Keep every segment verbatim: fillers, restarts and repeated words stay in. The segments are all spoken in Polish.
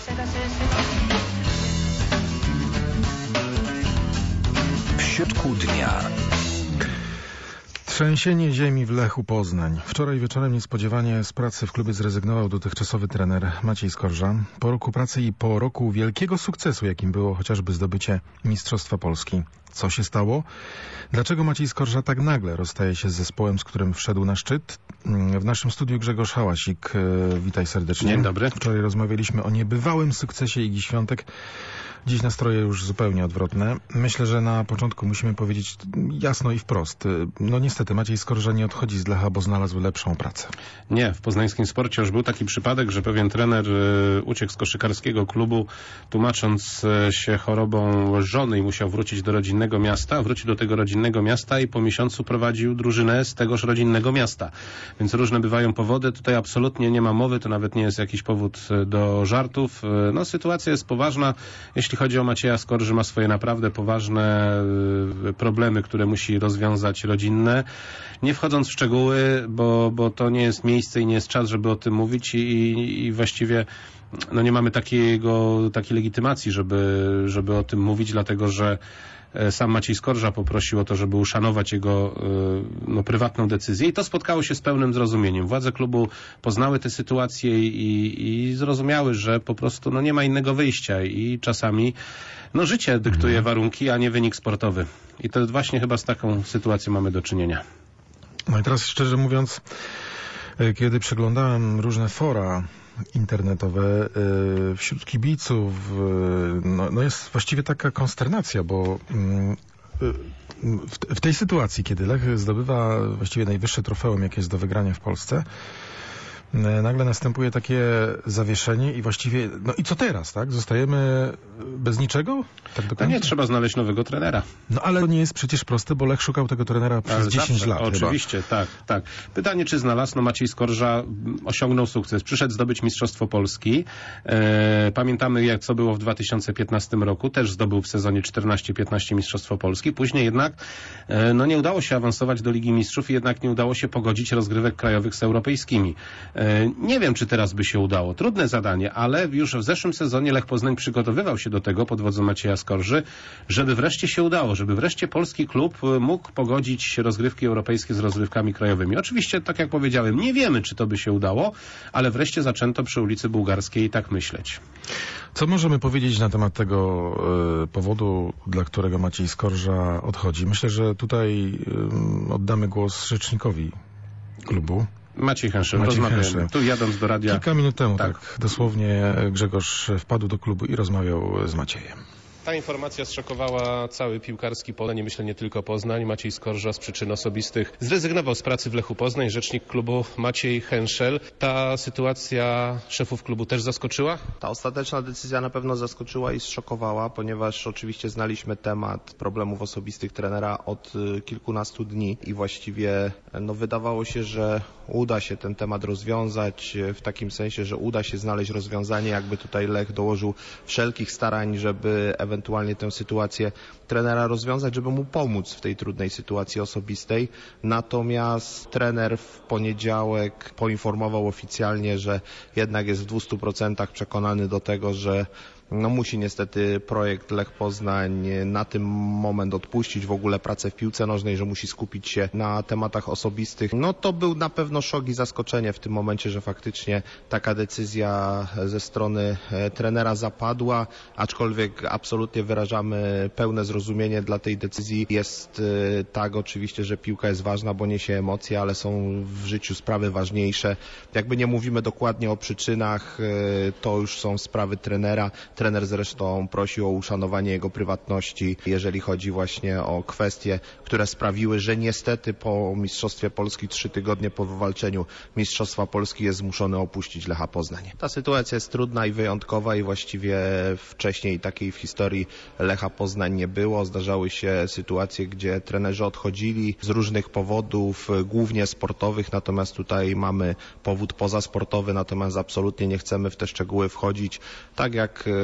W środku dnia. Trzęsienie ziemi w Lechu Poznań. Wczoraj wieczorem niespodziewanie z pracy w klubie zrezygnował dotychczasowy trener Maciej Skorża. Po roku pracy i po roku wielkiego sukcesu, jakim było chociażby zdobycie Mistrzostwa Polski. Co się stało? Dlaczego Maciej Skorża tak nagle rozstaje się z zespołem, z którym wszedł na szczyt? W naszym studiu Grzegorz Hałasik. Witaj serdecznie. Dzień dobry. Wczoraj rozmawialiśmy o niebywałym sukcesie Igi Świątek. Dziś nastroje już zupełnie odwrotne. Myślę, że na początku musimy powiedzieć jasno i wprost. No niestety Maciej Skorża nie odchodzi z Lecha, bo znalazł lepszą pracę. Nie, w poznańskim sporcie już był taki przypadek, że pewien trener y, uciekł z koszykarskiego klubu, tłumacząc y, się chorobą żony i musiał wrócić do rodzinnego miasta. Wrócił do tego rodzinnego miasta i po miesiącu prowadził drużynę z tegoż rodzinnego miasta. Więc różne bywają powody. Tutaj absolutnie nie ma mowy, to nawet nie jest jakiś powód y, do żartów. Y, no sytuacja jest poważna. Jeśli chodzi o Macieja Skorżę, ma swoje naprawdę poważne y, problemy, które musi rozwiązać rodzinne. Nie wchodząc w szczegóły, bo, bo to nie jest miejsce i nie jest czas, żeby o tym mówić i, i właściwie no nie mamy takiego, takiej legitymacji, żeby, żeby o tym mówić, dlatego że sam Maciej Skorża poprosił o to, żeby uszanować jego no, prywatną decyzję i to spotkało się z pełnym zrozumieniem. Władze klubu poznały tę sytuację i, i zrozumiały, że po prostu no, nie ma innego wyjścia i czasami no, życie dyktuje mhm. warunki, a nie wynik sportowy. I to właśnie chyba z taką sytuacją mamy do czynienia. No i teraz szczerze mówiąc, kiedy przeglądałem różne fora internetowe wśród kibiców, no, no jest właściwie taka konsternacja, bo w, w tej sytuacji, kiedy Lech zdobywa właściwie najwyższe trofeum, jakie jest do wygrania w Polsce, nagle następuje takie zawieszenie i właściwie, no i co teraz, tak? Zostajemy bez niczego? Tak do końca? No nie, trzeba znaleźć nowego trenera. No ale to nie jest przecież proste, bo Lech szukał tego trenera przez ale dziesięć lat. Oczywiście, chyba. tak, tak. Pytanie, czy znalazł? No Maciej Skorża osiągnął sukces. Przyszedł zdobyć Mistrzostwo Polski. E, pamiętamy, jak co było w dwa tysiące piętnastym roku. Też zdobył w sezonie czternaście piętnaście Mistrzostwo Polski. Później jednak e, no nie udało się awansować do Ligi Mistrzów i jednak nie udało się pogodzić rozgrywek krajowych z europejskimi. Nie wiem, czy teraz by się udało. Trudne zadanie, ale już w zeszłym sezonie Lech Poznań przygotowywał się do tego pod wodzą Macieja Skorży, żeby wreszcie się udało, żeby wreszcie polski klub mógł pogodzić rozgrywki europejskie z rozgrywkami krajowymi. Oczywiście, tak jak powiedziałem, nie wiemy, czy to by się udało, ale wreszcie zaczęto przy ulicy Bułgarskiej tak myśleć. Co możemy powiedzieć na temat tego y, powodu, dla którego Maciej Skorża odchodzi? Myślę, że tutaj y, oddamy głos rzecznikowi klubu. Maciej Henszel, rozmawiamy. Tu jadąc do radia. Kilka minut temu, tak. tak, dosłownie Grzegorz wpadł do klubu i rozmawiał z Maciejem. Ta informacja zszokowała cały piłkarski Poznań, myślę nie tylko Poznań. Maciej Skorża z przyczyn osobistych zrezygnował z pracy w Lechu Poznań. Rzecznik klubu Maciej Henszel. Ta sytuacja szefów klubu też zaskoczyła? Ta ostateczna decyzja na pewno zaskoczyła i zszokowała, ponieważ oczywiście znaliśmy temat problemów osobistych trenera od kilkunastu dni i właściwie no, wydawało się, że uda się ten temat rozwiązać w takim sensie, że uda się znaleźć rozwiązanie, jakby tutaj Lech dołożył wszelkich starań, żeby ewentualnie tę sytuację trenera rozwiązać, żeby mu pomóc w tej trudnej sytuacji osobistej. Natomiast trener w poniedziałek poinformował oficjalnie, że jednak jest w dwustu procentach przekonany do tego, że no musi niestety projekt Lech Poznań na tym moment odpuścić w ogóle pracę w piłce nożnej, że musi skupić się na tematach osobistych. No to był na pewno szok i zaskoczenie w tym momencie, że faktycznie taka decyzja ze strony trenera zapadła, aczkolwiek absolutnie wyrażamy pełne zrozumienie dla tej decyzji. Jest tak oczywiście, że piłka jest ważna, bo niesie emocje, ale są w życiu sprawy ważniejsze. Jakby nie mówimy dokładnie o przyczynach, to już są sprawy trenera. Trener zresztą prosi o uszanowanie jego prywatności, jeżeli chodzi właśnie o kwestie, które sprawiły, że niestety po Mistrzostwie Polski trzy tygodnie po wywalczeniu Mistrzostwa Polski jest zmuszony opuścić Lecha Poznań. Ta sytuacja jest trudna i wyjątkowa i właściwie wcześniej takiej w historii Lecha Poznań nie było. Zdarzały się sytuacje, gdzie trenerzy odchodzili z różnych powodów, głównie sportowych, natomiast tutaj mamy powód pozasportowy, natomiast absolutnie nie chcemy w te szczegóły wchodzić. Tak jak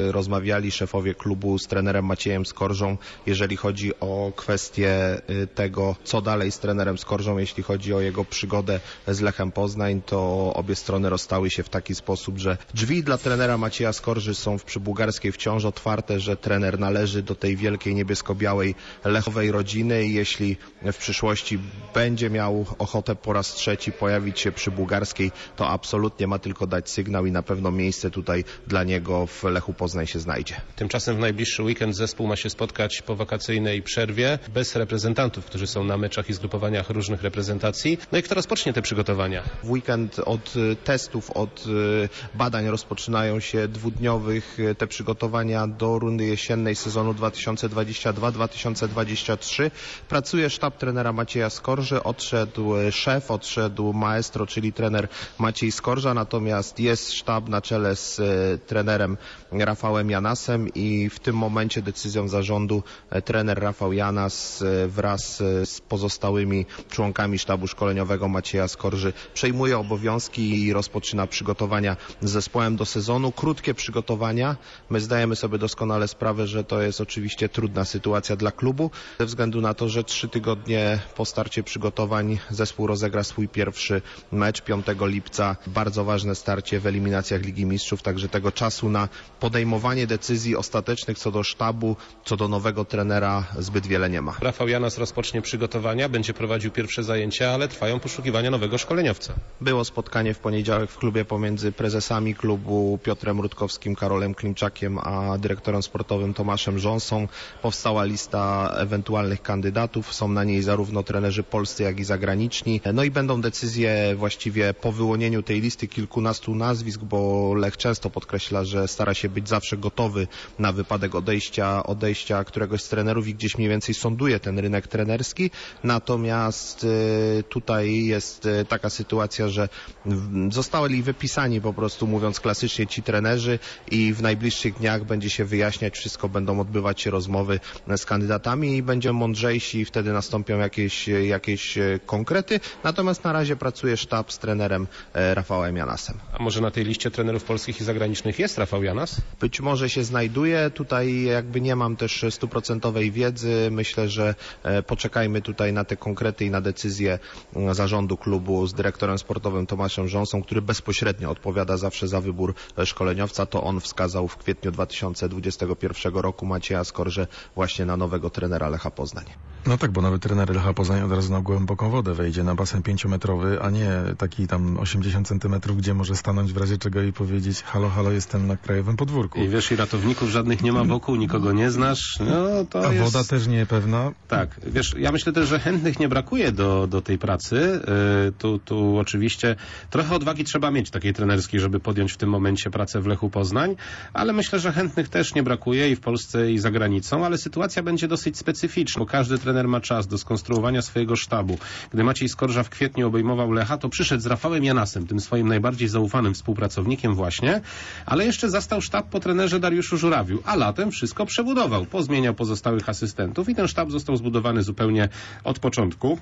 rozmawiali szefowie klubu z trenerem Maciejem Skorżą, jeżeli chodzi o kwestię tego, co dalej z trenerem Skorżą, jeśli chodzi o jego przygodę z Lechem Poznań, to obie strony rozstały się w taki sposób, że drzwi dla trenera Macieja Skorży są w Przybułgarskiej wciąż otwarte, że trener należy do tej wielkiej niebiesko-białej lechowej rodziny i jeśli w przyszłości będzie miał ochotę po raz trzeci pojawić się przy Bułgarskiej, to absolutnie ma tylko dać sygnał i na pewno miejsce tutaj dla niego w Lechu Poznań się znajdzie. Tymczasem w najbliższy weekend zespół ma się spotkać po wakacyjnej przerwie bez reprezentantów, którzy są na meczach i zgrupowaniach różnych reprezentacji. No i kto rozpocznie te przygotowania? W weekend od testów, od badań rozpoczynają się dwudniowych te przygotowania do rundy jesiennej sezonu dwa tysiące dwudziestego drugiego dwa tysiące dwudziestego trzeciego. Pracuje sztab trenera Macieja Skorży, odszedł szef, odszedł maestro, czyli trener Maciej Skorża, natomiast jest sztab na czele z trenerem Rafałem Janasem i w tym momencie decyzją zarządu trener Rafał Janas wraz z pozostałymi członkami sztabu szkoleniowego Macieja Skorży przejmuje obowiązki i rozpoczyna przygotowania z zespołem do sezonu. Krótkie przygotowania. My zdajemy sobie doskonale sprawę, że to jest oczywiście trudna sytuacja dla klubu, ze względu na to, że trzy tygodnie po starcie przygotowań zespół rozegra swój pierwszy mecz piątego lipca. Bardzo ważne starcie w eliminacjach Ligi Mistrzów, także tego czasu na podejmowanie decyzji ostatecznych co do sztabu, co do nowego trenera zbyt wiele nie ma. Rafał Janas rozpocznie przygotowania, będzie prowadził pierwsze zajęcia, ale trwają poszukiwania nowego szkoleniowca. Było spotkanie w poniedziałek w klubie pomiędzy prezesami klubu Piotrem Rutkowskim, Karolem Klimczakiem, a dyrektorem sportowym Tomaszem Rząsą. Powstała lista ewentualnych kandydatów. Są na niej zarówno trenerzy polscy, jak i zagraniczni. No i będą decyzje właściwie po wyłonieniu tej listy kilkunastu nazwisk, bo Lech często podkreśla, że stara się być zawsze gotowy na wypadek odejścia, odejścia któregoś z trenerów i gdzieś mniej więcej sonduje ten rynek trenerski. Natomiast y, tutaj jest y, taka sytuacja, że w, zostali wypisani po prostu, mówiąc klasycznie, ci trenerzy i w najbliższych dniach będzie się wyjaśniać wszystko, będą odbywać się rozmowy z kandydatami i będziemy mądrzejsi i wtedy nastąpią jakieś, jakieś konkrety. Natomiast na razie pracuje sztab z trenerem e, Rafałem Janasem. A może na tej liście trenerów polskich i zagranicznych jest Rafał Janas? Być może się znajduje. Tutaj jakby nie mam też stuprocentowej wiedzy. Myślę, że e, poczekajmy tutaj na te konkrety i na decyzję zarządu klubu z dyrektorem sportowym Tomaszem Rząsą, który bezpośrednio odpowiada zawsze za wybór szkoleniowca. To on wskazał w kwietniu dwa tysiące dwudziestego pierwszego roku Macieja Skorżę właśnie na nowego trenera Lecha Poznań. No tak, bo nowy trener Lecha Poznań od razu na głęboką wodę wejdzie, na basen pięciometrowy, a nie taki tam osiemdziesiąt centymetrów, gdzie może stanąć w razie czego i powiedzieć: halo, halo, jestem na krajowym podwórku. I wiesz, i ratowników żadnych nie ma wokół, nikogo nie znasz. No, to a jest... woda też niepewna. Tak, wiesz, ja myślę też, że chętnych nie brakuje do, do tej pracy. Yy, tu, tu oczywiście trochę odwagi trzeba mieć takiej trenerskiej, żeby podjąć w tym momencie pracę w Lechu Poznań, ale myślę, że chętnych też nie brakuje i w Polsce, i za granicą, ale sytuacja będzie dosyć specyficzna, bo każdy trener ma czas do skonstruowania swojego sztabu. Gdy Maciej Skorża w kwietniu obejmował Lecha, to przyszedł z Rafałem Janasem, tym swoim najbardziej zaufanym współpracownikiem właśnie, ale jeszcze zastał sztab po trenerze Dariuszu Żurawiu, a latem wszystko przebudował, pozmieniał pozostałych asystentów i ten sztab został zbudowany zupełnie od początku.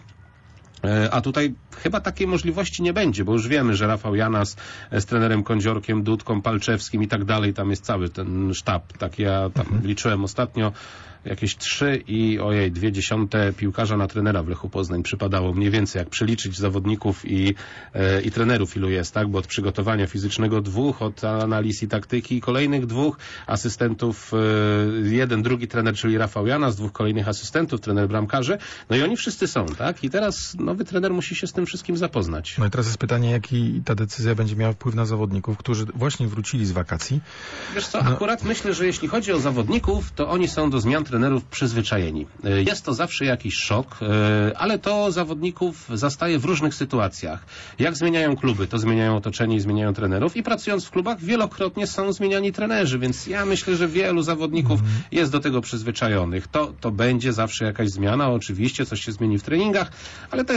A tutaj chyba takiej możliwości nie będzie, bo już wiemy, że Rafał Janas z trenerem Kądziorkiem, Dudką, Palczewskim i tak dalej, tam jest cały ten sztab. Tak ja tam mhm. liczyłem ostatnio jakieś trzy i ojej, dwie dziesiąte piłkarza na trenera w Lechu Poznań przypadało mniej więcej, jak przeliczyć zawodników i, e, i trenerów ilu jest, tak? Bo od przygotowania fizycznego dwóch, od analiz i taktyki kolejnych dwóch asystentów, e, jeden, drugi trener, czyli Rafał Janas, dwóch kolejnych asystentów, trener bramkarzy, no i oni wszyscy są, tak? I teraz nowy trener musi się z tym wszystkim zapoznać. No i teraz jest pytanie, jaki ta decyzja będzie miała wpływ na zawodników, którzy właśnie wrócili z wakacji. Wiesz co, no. akurat myślę, że jeśli chodzi o zawodników, to oni są do zmian trenerów przyzwyczajeni. Jest to zawsze jakiś szok, ale to zawodników zastaje w różnych sytuacjach. Jak zmieniają kluby, to zmieniają otoczenie i zmieniają trenerów i pracując w klubach wielokrotnie są zmieniani trenerzy, więc ja myślę, że wielu zawodników mm. jest do tego przyzwyczajonych. To, to będzie zawsze jakaś zmiana, oczywiście coś się zmieni w treningach, ale to jest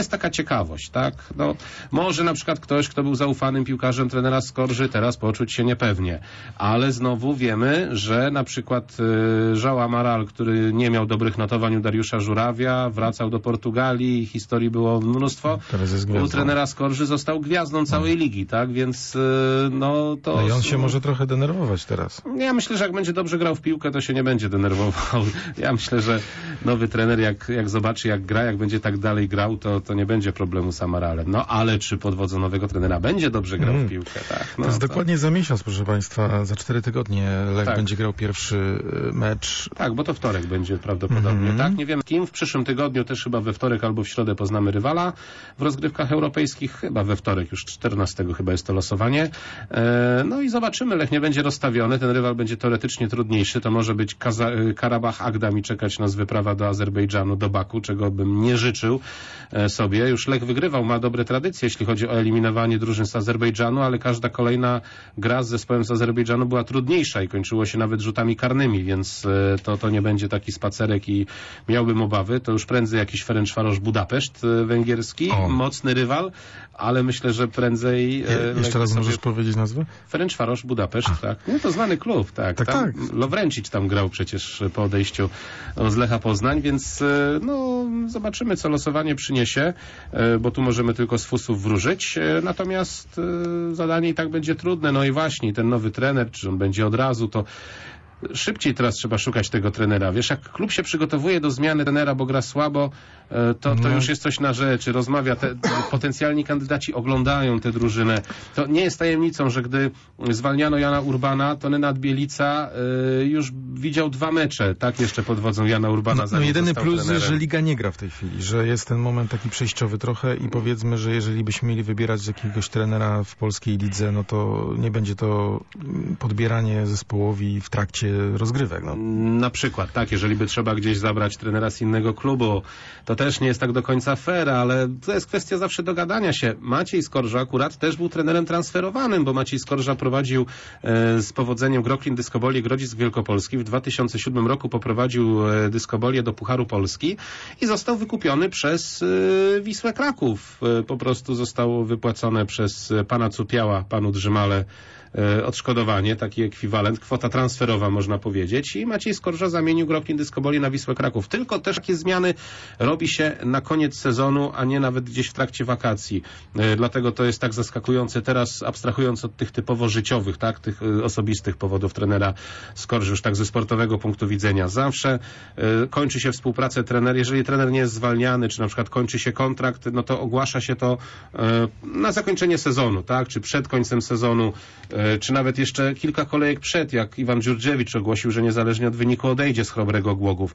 jest taka ciekawość, tak? No, może na przykład ktoś, kto był zaufanym piłkarzem trenera Skorży, teraz poczuć się niepewnie. Ale znowu wiemy, że na przykład y, João Amaral, który nie miał dobrych notowań u Dariusza Żurawia, wracał do Portugalii, historii było mnóstwo. Teraz jest U gwiazdą. trenera Skorży został gwiazdą całej ligi, tak? Więc y, no to... No i on się może trochę denerwować teraz. Ja myślę, że jak będzie dobrze grał w piłkę, to się nie będzie denerwował. Ja myślę, że nowy trener, jak, jak zobaczy, jak gra, jak będzie tak dalej grał, to, to nie będzie problemu z Amaralem. No ale czy pod wodzą nowego trenera będzie dobrze grał Mm. w piłkę? Tak, no, To jest to... dokładnie za miesiąc, proszę Państwa, za cztery tygodnie Lech Tak. będzie grał pierwszy mecz. Tak, bo to wtorek będzie prawdopodobnie, Mhm. tak? Nie wiem kim. W przyszłym tygodniu też chyba we wtorek albo w środę poznamy rywala w rozgrywkach europejskich. Chyba we wtorek, już czternastego chyba jest to losowanie. E, no i zobaczymy. Lech nie będzie rozstawiony. Ten rywal będzie teoretycznie trudniejszy. To może być Kaza- Karabach Agdam i czekać nas wyprawa do Azerbejdżanu, do Baku, czego bym nie życzył e, sobie. Już Lech wygrywał, ma dobre tradycje, jeśli chodzi o eliminowanie drużyn z Azerbejdżanu, ale każda kolejna gra z zespołem z Azerbejdżanu była trudniejsza i kończyło się nawet rzutami karnymi, więc e, to, to nie będzie taki spacerek i miałbym obawy. To już prędzej jakiś Ferencvaros Budapeszt e, węgierski, O. mocny rywal, ale myślę, że prędzej... E, Je, Lech jeszcze raz sobie... możesz powiedzieć nazwę? Ferencvaros Budapeszt, tak. No to znany klub, tak. Tak, tam tak. Lowrencic tam grał przecież po odejściu z Lecha Poznań, więc e, no zobaczymy, co losowanie przyniesie, e, bo tu możemy tylko z fusów wróżyć. E, natomiast e, zadanie i tak będzie trudne. No i właśnie ten nowy trener, czy on będzie od razu, to szybciej teraz trzeba szukać tego trenera. Wiesz, jak klub się przygotowuje do zmiany trenera, bo gra słabo, e, to, to No. już jest coś na rzeczy. Rozmawia, te potencjalni kandydaci oglądają tę drużynę. To nie jest tajemnicą, że gdy zwalniano Jana Urbana, to Nenad Bielica e, już widział dwa mecze, tak, jeszcze pod wodzą Jana Urbana. No, no zanim jedyny został plus jest, trenerem. że Liga nie gra w tej chwili, że jest ten moment taki przejściowy trochę i powiedzmy, że jeżeli byśmy mieli wybierać jakiegoś trenera w polskiej lidze, no to nie będzie to podbieranie zespołowi w trakcie rozgrywek. No. Na przykład, tak, jeżeli by trzeba gdzieś zabrać trenera z innego klubu, to też nie jest tak do końca fair, ale to jest kwestia zawsze dogadania się. Maciej Skorża akurat też był trenerem transferowanym, bo Maciej Skorża prowadził e, z powodzeniem Groklin Dyskobolię Grodzisk Wielkopolski. W dwa tysiące siódmym roku poprowadził e, Dyskobolię do Pucharu Polski i został wykupiony przez e, Wisłę Kraków. E, po prostu zostało wypłacone przez e, pana Cupiała, panu Drzymale, odszkodowanie, taki ekwiwalent, kwota transferowa można powiedzieć i Maciej Skorża zamienił Groklin Dyskobolię na Wisłę Kraków. Tylko też takie zmiany robi się na koniec sezonu, a nie nawet gdzieś w trakcie wakacji. Dlatego to jest tak zaskakujące teraz, abstrahując od tych typowo życiowych, tak, tych osobistych powodów trenera Skorży, już tak ze sportowego punktu widzenia. Zawsze y, kończy się współpracę trener, jeżeli trener nie jest zwalniany, czy na przykład kończy się kontrakt, no to ogłasza się to y, na zakończenie sezonu, tak, czy przed końcem sezonu, y, czy nawet jeszcze kilka kolejek przed, jak Iwan Dziurdziewicz ogłosił, że niezależnie od wyniku odejdzie z Chrobrego Głogów.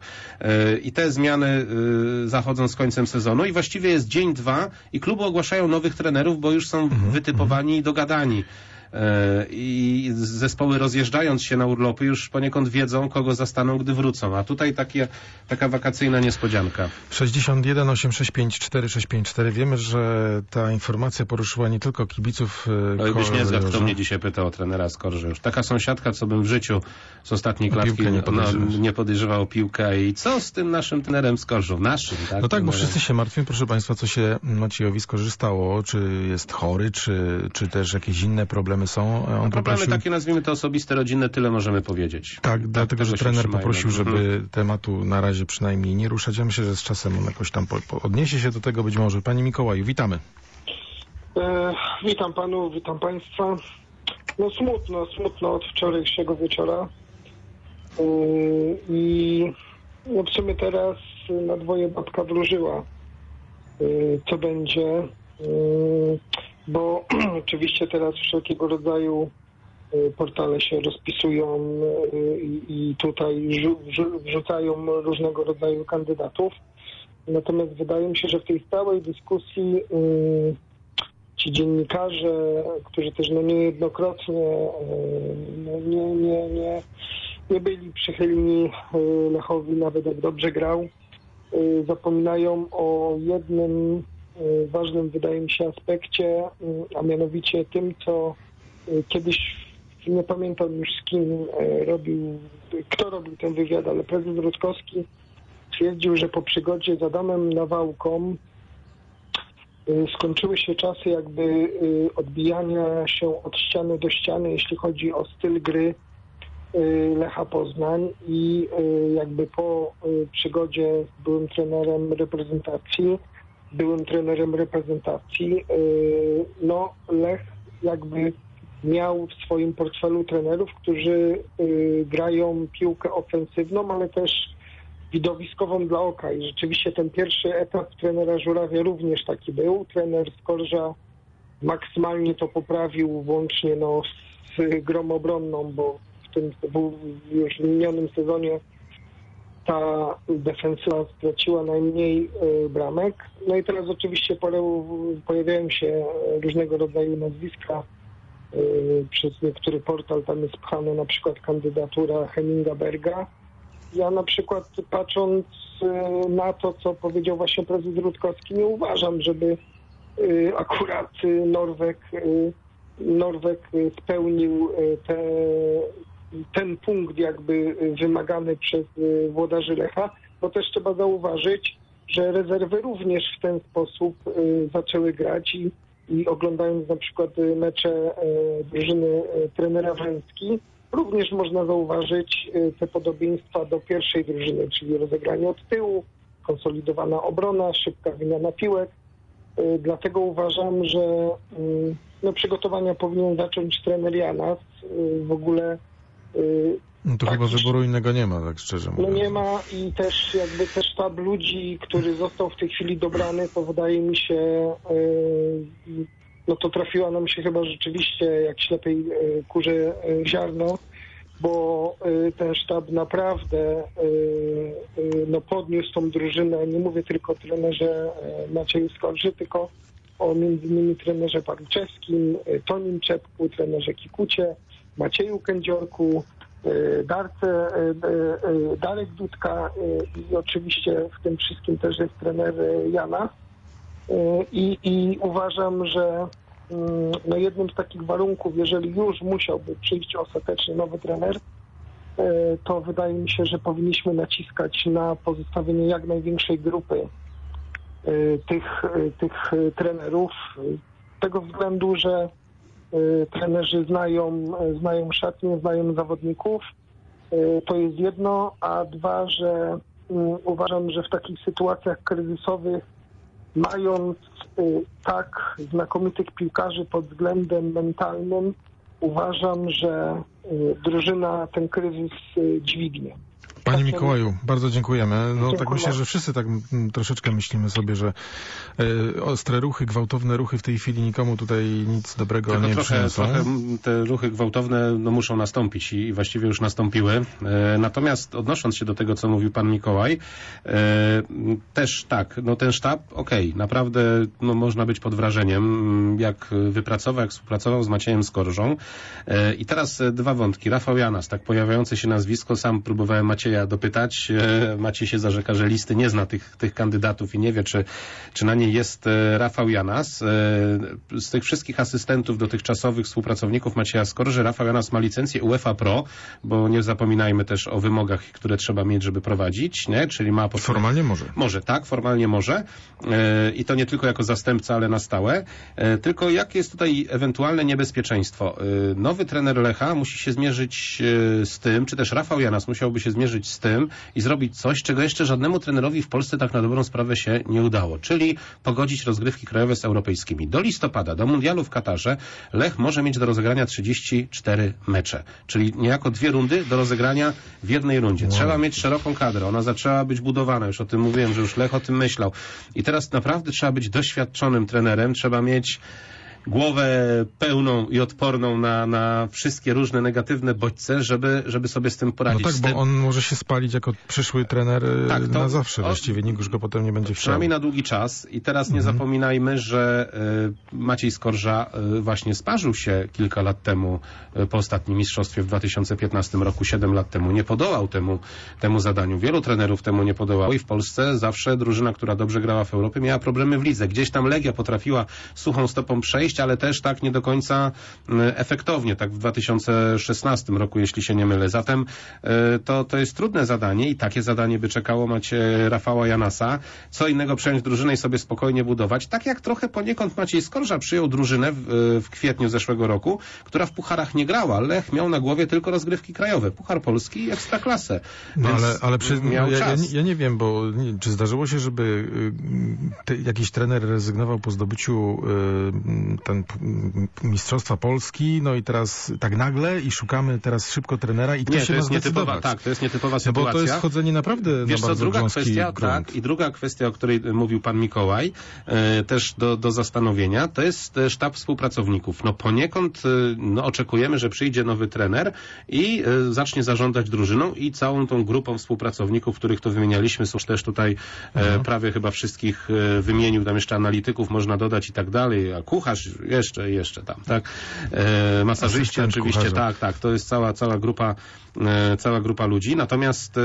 I te zmiany zachodzą z końcem sezonu i właściwie jest dzień, dwa i kluby ogłaszają nowych trenerów, bo już są Mhm, wytypowani i dogadani. I zespoły rozjeżdżając się na urlopy już poniekąd wiedzą, kogo zastaną, gdy wrócą. A tutaj takie, taka wakacyjna niespodzianka. sześćdziesiąt jeden osiemset sześćdziesiąt pięć cztery sześć pięć cztery. Wiemy, że ta informacja poruszyła nie tylko kibiców No i byś nie zgadł, kto Korża. mnie dzisiaj pytał o trenera Skorży. Już taka sąsiadka, co bym w życiu z ostatniej O klatki piłkę nie no, podejrzewasz. nie podejrzewał o piłkę. I co z tym naszym trenerem Skorżą? Naszym, tak? No tak, bo trenerem. wszyscy się martwią, proszę Państwa, co się Maciejowi skorzystało, czy jest chory, czy, czy też jakieś inne problemy są. On Problemy poprosił... takie, nazwijmy to osobiste, rodzinne, tyle możemy powiedzieć. Tak, dlatego, że tego się trener trzymajmy. poprosił, żeby Mhm. tematu na razie przynajmniej nie ruszać. Ja myślę, że z czasem on jakoś tam po, po odniesie się do tego być może. Panie Mikołaju, witamy. E, witam panów, witam państwa. No smutno, smutno od wczorajszego wieczora. E, I no w sumie teraz na dwoje babka wróżyła, e, co będzie. E, bo oczywiście teraz wszelkiego rodzaju e, portale się rozpisują e, i tutaj wrzu- wrzu- wrzucają różnego rodzaju kandydatów. Natomiast wydaje mi się, że w tej całej dyskusji y, ci dziennikarze, którzy też no niejednokrotnie y, no nie, nie, nie, nie byli przychylni y, Lechowi, nawet jak dobrze grał, y, zapominają o jednym y, ważnym, wydaje mi się, aspekcie, y, a mianowicie tym, co y, kiedyś, nie pamiętam już z kim y, robił, kto robił ten wywiad, ale prezes Rutkowski twierdził, że po przygodzie z Adamem Nawałką skończyły się czasy jakby odbijania się od ściany do ściany, jeśli chodzi o styl gry Lecha Poznań i jakby po przygodzie z byłym trenerem reprezentacji, byłym trenerem reprezentacji, no Lech jakby miał w swoim portfelu trenerów, którzy grają piłkę ofensywną, ale też widowiskową dla oka. I rzeczywiście ten pierwszy etap trenera Żurawia również taki był. Trener Skorża maksymalnie to poprawił, włącznie no, z grą obronną, bo w tym w już minionym sezonie ta defensywa straciła najmniej y, bramek. No i teraz oczywiście pojawiają się różnego rodzaju nazwiska. Y, przez niektóry portal tam jest pchana na przykład kandydatura Henninga Berga. Ja na przykład patrząc y, na to, co powiedział właśnie prezes Rutkowski, nie uważam, żeby y, akurat y, Norweg, y, Norweg spełnił y, te ten punkt jakby wymagany przez włodarzy Lecha, bo też trzeba zauważyć, że rezerwy również w ten sposób zaczęły grać i, i oglądając na przykład mecze drużyny trenera Wręcki, również można zauważyć te podobieństwa do pierwszej drużyny, czyli rozegranie od tyłu, konsolidowana obrona, szybka wymiana piłek. Dlatego uważam, że no, przygotowania powinien zacząć trener Janas. W ogóle No to tak, chyba wyboru innego nie ma, tak szczerze mówiąc. No nie ma i też jakby też sztab ludzi, który został w tej chwili dobrany, to wydaje mi się, yy, no to trafiła nam się chyba rzeczywiście jak ślepej yy, kurze yy, ziarno, bo yy, ten sztab naprawdę yy, yy, no podniósł tą drużynę, nie mówię tylko o trenerze yy, Macieju Skorży, tylko o między innymi trenerze Pawliczewskim, yy, Tonim Czepku, trenerze Kikucie, Macieju Kędziorku, Darce, Darek Dudka i oczywiście w tym wszystkim też jest trener Jana. I, i uważam, że no jednym z takich warunków, jeżeli już musiałby przyjść ostatecznie nowy trener, to wydaje mi się, że powinniśmy naciskać na pozostawienie jak największej grupy tych, tych trenerów. Z tego względu, że trenerzy znają, znają szatnię, znają zawodników. To jest jedno, a dwa, że um, uważam, że w takich sytuacjach kryzysowych, mając y, tak znakomitych piłkarzy pod względem mentalnym, uważam, że y, drużyna ten kryzys y, dźwignie. Panie Mikołaju, bardzo dziękujemy. No Dziękuję. Tak myślę, że wszyscy tak m, troszeczkę myślimy sobie, że e, ostre ruchy, gwałtowne ruchy w tej chwili nikomu tutaj nic dobrego Tylko nie trochę, przyniosą. Trochę te ruchy gwałtowne no, muszą nastąpić i właściwie już nastąpiły. E, natomiast odnosząc się do tego, co mówił pan Mikołaj, e, też tak, no ten sztab, okej, okay, naprawdę no, można być pod wrażeniem, jak wypracował, jak współpracował z Maciejem Skorżą. E, I teraz dwa wątki. Rafał Janas, tak pojawiające się nazwisko, sam próbowałem Macieja dopytać. Maciej się zarzeka, że listy nie zna tych, tych kandydatów i nie wie, czy, czy na niej jest Rafał Janas. Z tych wszystkich asystentów dotychczasowych, współpracowników Macieja Skorży, Rafał Janas ma licencję UEFA Pro, bo nie zapominajmy też o wymogach, które trzeba mieć, żeby prowadzić, nie? Czyli ma... Pod... Formalnie może. Może, tak, formalnie może. I to nie tylko jako zastępca, ale na stałe. Tylko jakie jest tutaj ewentualne niebezpieczeństwo? Nowy trener Lecha musi się zmierzyć z tym, czy też Rafał Janas musiałby się zmierzyć z tym i zrobić coś, czego jeszcze żadnemu trenerowi w Polsce tak na dobrą sprawę się nie udało, czyli pogodzić rozgrywki krajowe z europejskimi. Do listopada, do mundialu w Katarze Lech może mieć do rozegrania trzydzieści cztery mecze, czyli niejako dwie rundy do rozegrania w jednej rundzie. Wow. Trzeba mieć szeroką kadrę, ona zaczęła być budowana, już o tym mówiłem, że już Lech o tym myślał. I teraz naprawdę trzeba być doświadczonym trenerem, trzeba mieć głowę pełną i odporną na, na wszystkie różne negatywne bodźce, żeby, żeby sobie z tym poradzić. No tak, bo on może się spalić jako przyszły trener tak, to, na zawsze o, właściwie, nikt już go potem nie będzie chciał. Przynajmniej na długi czas i teraz nie mhm. zapominajmy, że y, Maciej Skorża y, właśnie sparzył się kilka lat temu y, po ostatnim mistrzostwie w dwa tysiące piętnastym roku, siedem lat temu. Nie podołał temu, temu zadaniu. Wielu trenerów temu nie podołało i w Polsce zawsze drużyna, która dobrze grała w Europie, miała problemy w lidze. Gdzieś tam Legia potrafiła suchą stopą przejść, przejść, ale też tak nie do końca efektownie, tak w dwa tysiące szesnastym roku, jeśli się nie mylę. Zatem to, to jest trudne zadanie i takie zadanie by czekało macie Rafała Janasa. Co innego przejąć drużynę i sobie spokojnie budować. Tak jak trochę poniekąd Maciej Skorża przyjął drużynę w, w kwietniu zeszłego roku, która w pucharach nie grała. Lech miał na głowie tylko rozgrywki krajowe. Puchar Polski i Ekstraklasę. No ale, ale przy, miał ja, czas. Ja, ja nie wiem, bo nie, czy zdarzyło się, żeby te, jakiś trener rezygnował po zdobyciu y, ten Mistrzostwa Polski, no i teraz tak nagle i szukamy teraz szybko trenera i kto nie, się to ma jest nietypowa, zdecydować? tak, to jest nietypowa No sytuacja. bo to jest wchodzenie naprawdę Wiesz na co, bardzo druga grząski kwestia, grunt. tak, i druga kwestia, o której mówił pan Mikołaj, e, też do, do zastanowienia, to jest sztab współpracowników. No poniekąd e, no, oczekujemy, że przyjdzie nowy trener i e, zacznie zarządzać drużyną i całą tą grupą współpracowników, których to wymienialiśmy, są też tutaj e, mhm. prawie chyba wszystkich e, wymienił, tam jeszcze analityków można dodać i tak dalej, a kucharz jeszcze, jeszcze tam, tak, e, masażyści Asystent oczywiście, kucharza. tak, tak, to jest cała, cała grupa, e, cała grupa ludzi, natomiast e,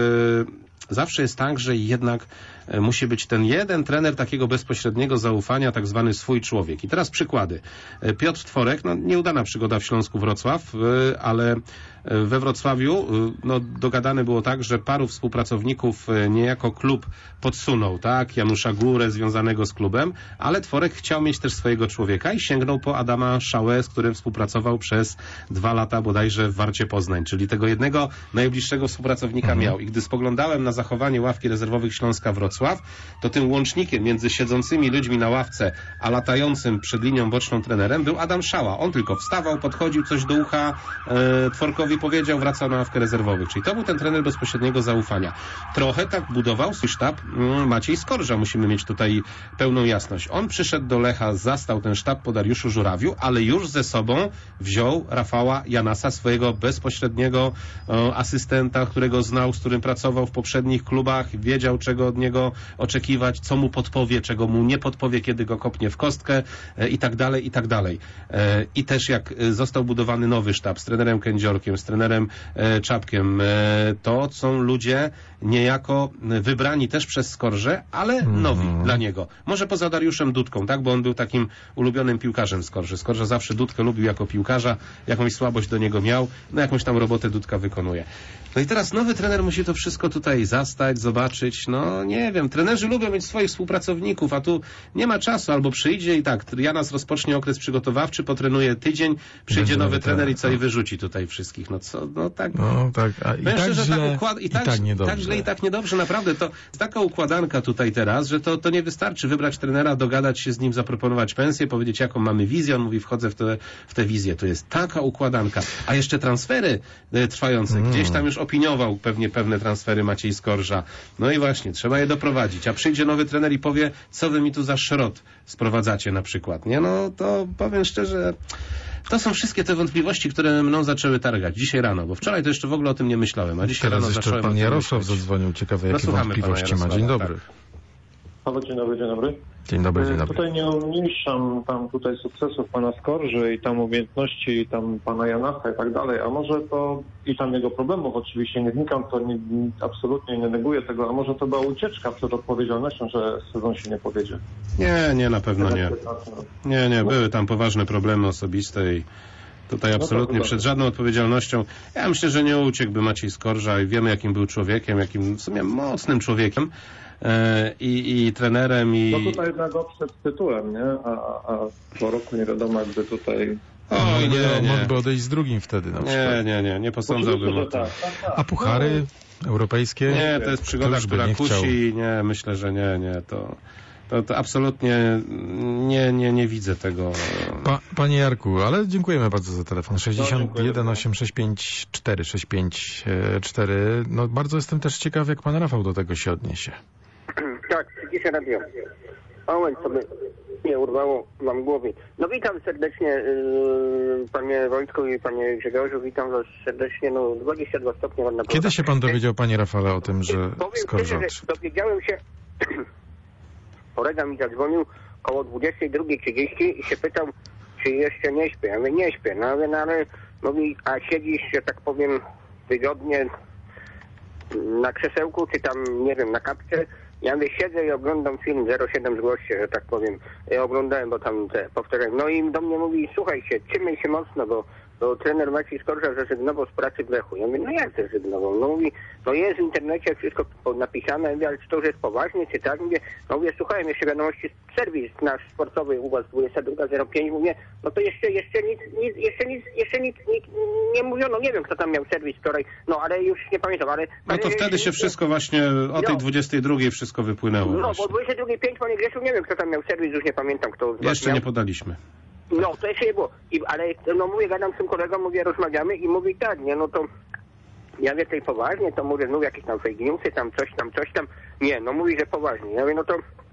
zawsze jest tak, że jednak musi być ten jeden trener takiego bezpośredniego zaufania, tak zwany swój człowiek. I teraz przykłady. Piotr Tworek, no nieudana przygoda w Śląsku Wrocław, ale we Wrocławiu no, dogadane było tak, że paru współpracowników niejako klub podsunął, tak, Janusza Górę związanego z klubem, ale Tworek chciał mieć też swojego człowieka i sięgnął po Adama Szałę, z którym współpracował przez dwa lata bodajże w Warcie Poznań, czyli tego jednego najbliższego współpracownika mhm. miał. I gdy spoglądałem na zachowanie ławki rezerwowych Śląska Wrocław, to tym łącznikiem między siedzącymi ludźmi na ławce, a latającym przed linią boczną trenerem był Adam Szała. On tylko wstawał, podchodził, coś do ucha e, Tworkowi powiedział, wracał na ławkę rezerwowych. Czyli to był ten trener bezpośredniego zaufania. Trochę tak budował swój sztab mm, Maciej Skorża. Musimy mieć tutaj pełną jasność. On przyszedł do Lecha, zastał ten sztab po Dariuszu Żurawiu, ale już ze sobą wziął Rafała Janasa, swojego bezpośredniego e, asystenta, którego znał, z którym pracował w poprzednich klubach, wiedział, czego od niego oczekiwać, co mu podpowie, czego mu nie podpowie, kiedy go kopnie w kostkę e, i tak dalej, i tak dalej. E, I też jak został budowany nowy sztab z trenerem Kędziorkiem, z trenerem e, Czapkiem, e, to są ludzie niejako wybrani też przez Skorżę, ale nowi mm. dla niego. Może poza Dariuszem Dudką, tak, bo on był takim ulubionym piłkarzem Skorży. Skorża zawsze Dudkę lubił jako piłkarza, jakąś słabość do niego miał, no jakąś tam robotę Dudka wykonuje. No i teraz nowy trener musi to wszystko tutaj zastać, zobaczyć, no nie wiem, trenerzy lubią mieć swoich współpracowników, a tu nie ma czasu, albo przyjdzie i tak, Janas rozpocznie okres przygotowawczy, potrenuje tydzień, przyjdzie nowy trener, trener i co, i wyrzuci tutaj wszystkich, no co, no tak. No tak, a i tak szczerze, źle, tak układ... i tak, i tak niedobrze. Tak źle i tak niedobrze, naprawdę, to jest taka układanka tutaj teraz, że to, to nie wystarczy wybrać trenera, dogadać się z nim, zaproponować pensję, powiedzieć jaką mamy wizję, on mówi wchodzę w tę w te wizję, to jest taka układanka, a jeszcze transfery e, trwające, mm. gdzieś tam już opiniował pewnie pewne transfery Maciej Skorża, no i właśnie, trzeba je doprowadzić, a przyjdzie nowy trener i powie, co wy mi tu za szrot sprowadzacie na przykład, nie, no to powiem szczerze, to są wszystkie te wątpliwości, które mną zaczęły targać dzisiaj rano, bo wczoraj to jeszcze w ogóle o tym nie myślałem, a dzisiaj Teraz rano jeszcze zacząłem pan Jarosław zadzwonił, ciekawe jakie no, wątpliwości ma. Dzień dobry. Tak. Halo, dzień dobry, dzień dobry. Dzień dobry, dzień dobry. Tutaj nie umniejszam tam tutaj sukcesów pana Skorży i tam umiejętności i tam pana Janasa i tak dalej, a może to i tam jego problemów oczywiście nie wnikam, to nie, absolutnie nie neguję tego, a może to była ucieczka przed odpowiedzialnością, że sezon się nie powiedzie. Nie, nie, na pewno nie. Nie, nie, były tam poważne problemy osobiste i tutaj absolutnie no przed żadną odpowiedzialnością. Ja myślę, że nie uciekłby Maciej Skorża i wiemy jakim był człowiekiem, jakim w sumie mocnym człowiekiem. I, i trenerem i... No tutaj jednak przed tytułem, nie? A, a, a po roku nie wiadomo jakby tutaj... Oj, nie, nie. Mógłby odejść z drugim wtedy na przykład. Nie, nie, nie, nie posądzałbym o tym. Tak, tak, tak. A puchary no, europejskie? Nie, to jest przygoda, to która nie kusi. chciał. Nie, myślę, że nie, nie, to... To, to absolutnie nie, nie, nie widzę tego. Pa, panie Jarku, ale dziękujemy bardzo za telefon. sześćdziesiąt jeden osiemset sześćdziesiąt pięć cztery sześć pięć cztery. No bardzo jestem też ciekaw, jak pan Rafał do tego się odniesie. Tak, dzisiaj radio. Moment sobie nie urwało wam głowy. No witam serdecznie yy, panie Wojtku i panie Grzegorzu, witam was serdecznie. No dwadzieścia dwa stopnie ładna pogoda. Kiedy się pan dowiedział, panie Rafale, o tym, że Powiem Skorża szczerze, że dowiedziałem się, kolega mi zadzwonił koło dwudziestej drugiej trzydzieści i się pytał, czy jeszcze nie śpię. Ja mówię, nie śpię. No ale, no, ale mówi, a siedzisz, że tak powiem, wygodnie na krzesełku, czy tam, nie wiem, na kapce. Ja mówię, siedzę i oglądam film zero siedem zgłoś się, że tak powiem. Ja oglądałem, bo tam te powtarzałem. No i do mnie mówi, słuchajcie, trzymaj się mocno, bo, bo trener Maciej Skorża zrezygnował z pracy w Lechu. Ja mówię, no jak zrezygnował? No mówi, no jest w internecie wszystko napisane, mówię, ale czy to już jest poważnie, czy tak? Mówię, no mówię, słuchałem jeszcze wiadomości, serwis nasz sportowy u was dwudziesta druga zero pięć, mówię, no to jeszcze, jeszcze nic, nic, jeszcze nic, jeszcze nic, nic nie mówiono, nie wiem kto tam miał serwis wczoraj, no ale już nie pamiętam, ale... No to wtedy się wszystko właśnie o tej dwudziestej drugiej wszystko wypłynęło. No, właśnie. bo dwudziesta druga pięć, panie Grzesiu, nie wiem kto tam miał serwis, już nie pamiętam kto... Jeszcze miał. nie podaliśmy. No, to jeszcze nie było. I, ale no mówię, gadam z tym kolegą, mówię, rozmawiamy i mówi tak, nie, no to ja wiem tutaj poważnie, to mówię, no jakieś tam fake newsy, tam coś tam, coś tam. Nie, no mówi, że poważnie. Ja mówię, no to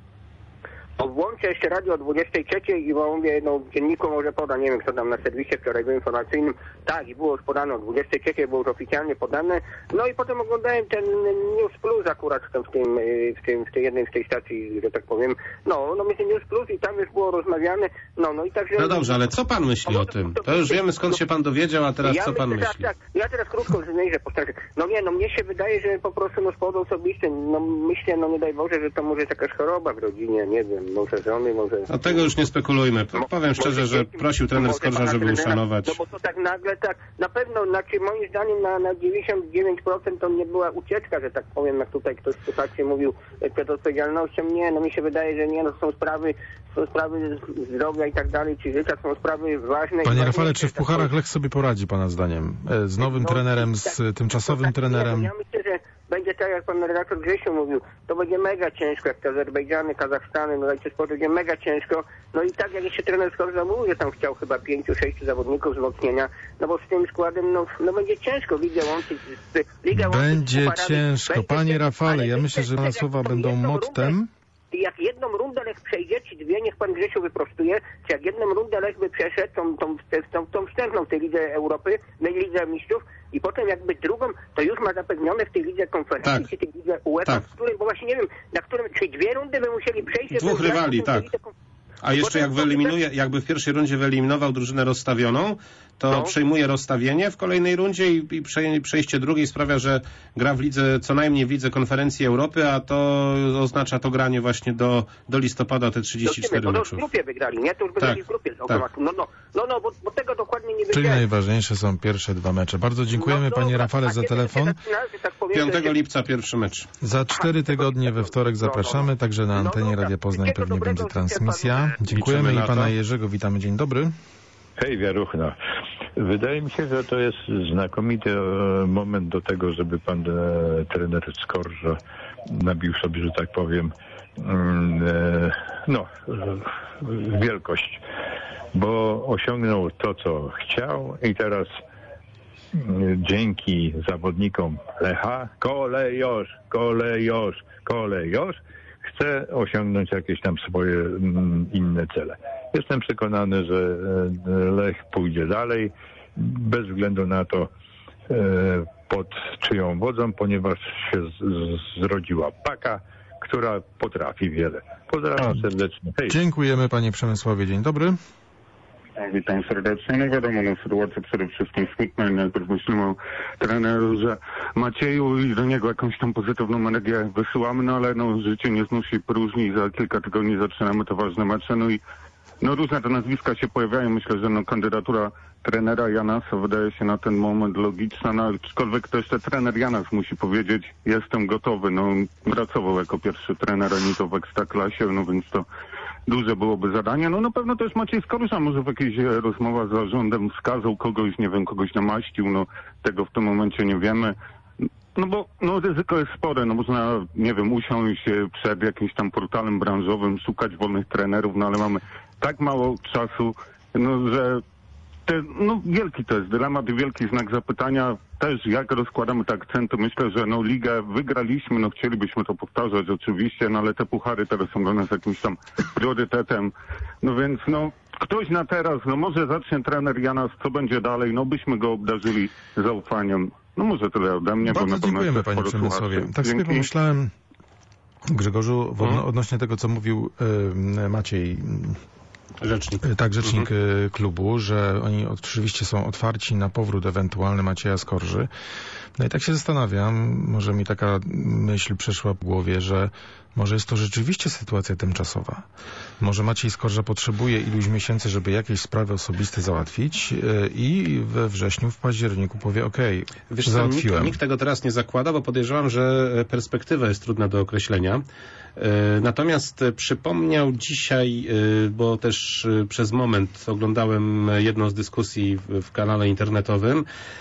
o, włączę jeszcze radio o dwudziestej trzeciej i bo mówię, no dzienniku może poda, nie wiem kto tam na serwisie wczoraj informacyjnym. Tak, i było już podane o dwudziestej trzeciej, było już oficjalnie podane. No i potem oglądałem ten News Plus akurat w tym, w tym, w tym, w tej jednej z tej stacji, że tak powiem. No, no myślę News Plus i tam już było rozmawiane. No, no i także... No dobrze, ale co pan myśli o tym? To już wiemy skąd się pan dowiedział, a teraz ja co pan myślę, myśli? Tak, tak. Ja teraz krótko że powtarzam. No nie, no mnie się wydaje, że po prostu no z powodu osobistym, no myślę, no nie daj Boże, że to może jest jakaś choroba w rodzinie, nie wiem, może żony, może... No tego już nie spekulujmy. Powiem szczerze, że prosił trener Skorża, żeby uszanować. No bo to tak nagle, tak, na pewno, znaczy moim zdaniem na, na dziewięćdziesiąt dziewięć procent to nie była ucieczka, że tak powiem, jak tutaj ktoś w słuchacie mówił przed odpowiedzialnością. Nie, no mi się wydaje, że nie, no są sprawy, są sprawy zdrowia i tak dalej, czy życia, są sprawy ważne. Panie ważne, Rafale, czy w Pucharach Lech sobie poradzi pana zdaniem? Z nowym no, trenerem, tak, z tymczasowym tak, trenerem? Nie, ja myślę, że będzie tak, jak pan redaktor Grzesiu mówił, to będzie mega ciężko, jak te Azerbejdżany, Kazachstany, no dajcie sport, będzie mega ciężko. No i tak, jak jeszcze trener Skorża mówił, że tam chciał chyba pięciu, sześciu zawodników wzmocnienia, no bo z tym składem, no, no będzie ciężko ligę łączyć z ligę Będzie łączyć z ciężko. będzie Panie ciężko, Rafale, ja ale myślę, że jak pana słowa tą będą jedną mottem. rundę, jak jedną rundę Lech przejdzie, czy dwie, niech pan Grzesiu wyprostuje, czy jak jedną rundę Lech by przeszedł, tą, tą, tą, tą wstępną w tej Lidze Europy, w tej Lidze Mistrzów, i potem jakby drugą, to już ma zapewnione w tej Lidze Konferencji, Tak. czy tej Lidze UEFA, Tak. w której, bo właśnie nie wiem, na którym, czy dwie rundy by musieli przejść. żeby Dwóch grać rywali, w tej tak. Lidze Konferencji. A jeszcze jak wyeliminuje, jakby w pierwszej rundzie wyeliminował drużynę rozstawioną, to No. przejmuje rozstawienie w kolejnej rundzie i, i prze- przejście drugiej sprawia, że gra w lidze, co najmniej w Lidze Konferencji Europy, a to oznacza to granie właśnie do, do listopada te trzydzieści cztery Bo to już w meczów. grupie wygrali, nie? To już Tak, wygrali w grupie z automatu. No, no, no, no, bo, bo tego dokładnie nie Czyli wiedziałem. najważniejsze są pierwsze dwa mecze. Bardzo dziękujemy No, panie dobra, Rafale a za kiedy telefon. się zaczyna, że tak powiem, że piątego się- lipca pierwszy mecz. Za cztery tygodnie we wtorek zapraszamy, także na No antenie dobra. Radia Poznań Wszystkiego pewnie dobrego, będzie transmisja. życzę panu. Dziękujemy Liczymy i na pana to. Jerzego witamy. Dzień dobry. Hej, Wiaruchna. Wydaje mi się, że to jest znakomity e, moment do tego, żeby pan e, trener Skorża nabił sobie, że tak powiem, mm, e, no, e, wielkość, bo osiągnął to, co chciał i teraz mm, dzięki zawodnikom Lecha, kolejorz, kolejorz, kolejorz, chce osiągnąć jakieś tam swoje mm, inne cele. Jestem przekonany, że e, Lech pójdzie dalej, bez względu na to, e, pod czyją wodzą, ponieważ się z, z, zrodziła paka, która potrafi wiele. Pozdrawiam serdecznie. Hej. Dziękujemy panie Przemysławie. Dzień dobry. Witam serdecznie. No wiadomo, no sytuacja przede wszystkim smutna i najpierw myślimy o trenerze Macieju i do niego jakąś tam pozytywną energię wysyłamy, no ale no życie nie znosi próżni i za kilka tygodni zaczynamy te ważne mecze, no i no różne te nazwiska się pojawiają. Myślę, że no kandydatura trenera Janasa wydaje się na ten moment logiczna, no aczkolwiek to jeszcze trener Janas musi powiedzieć, jestem gotowy, no pracował jako pierwszy trener Anito w Ekstraklasie, no więc to duże byłoby zadanie. No na pewno też Maciej Skorża może w jakiejś rozmowa z zarządem wskazał kogoś, nie wiem, kogoś namaścił, no tego w tym momencie nie wiemy. No bo no ryzyko jest spore, no można, nie wiem, usiąść przed jakimś tam portalem branżowym, szukać wolnych trenerów, no ale mamy tak mało czasu, no że te, no wielki to jest dylemat i wielki znak zapytania też, jak rozkładamy te akcenty. Myślę, że no ligę wygraliśmy, no chcielibyśmy to powtarzać oczywiście, no ale te puchary teraz są dla nas jakimś tam priorytetem. No więc no ktoś na teraz, no może zacznie trener Janas, co będzie dalej, no byśmy go obdarzyli zaufaniem. No może tyle ode mnie, bo Bardzo na pewno dziękujemy jest panie sporo Przemysławie. słuchaczy. Tak sobie Dzięki. pomyślałem, Grzegorzu, w odno- odnośnie tego, co mówił y, Maciej. Rzecznik. Tak, rzecznik mhm. klubu, że oni oczywiście są otwarci na powrót ewentualny Macieja Skorży. No i tak się zastanawiam, może mi taka myśl przeszła w głowie, że może jest to rzeczywiście sytuacja tymczasowa. Może Maciej Skorża potrzebuje iluś miesięcy, żeby jakieś sprawy osobiste załatwić i we wrześniu, w październiku powie okej, okay, załatwiłem. Nikt, nikt tego teraz nie zakłada, bo podejrzewam, że perspektywa jest trudna do określenia. Natomiast przypomniał dzisiaj, bo też przez moment oglądałem jedną z dyskusji w kanale internetowym